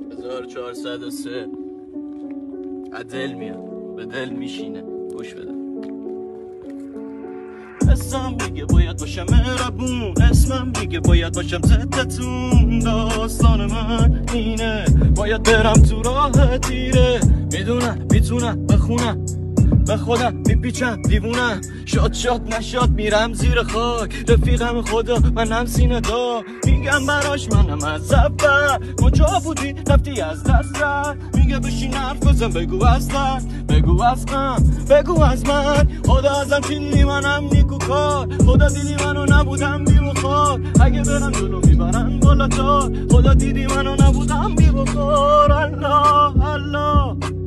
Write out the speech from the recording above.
1403 عدل میاد به دل میشینه. گوش بده. اسمم میگه باید باشم مهربون، اسمم میگه باید باشم ضدتون. داستان من اینه، باید برم تو راه تیره. میدونم میتونم بخونم، به خودم میپیچم دیوونم. شاد نشاد میرم زیر خاک. رفیقم خدا منم سینه دار. میگم براش منم از اول. کجا بودی رفتی از دست رفت. میگه بشین حرف بزن بگو اصلا، بگو از من. خدا ازم چیلی منم نیکو کار. خدا دیدی منو نبودم بی بخار. اگه برم جلو میبرم بالا تا. خدا دیدی منو نبودم بی بخار. الله الله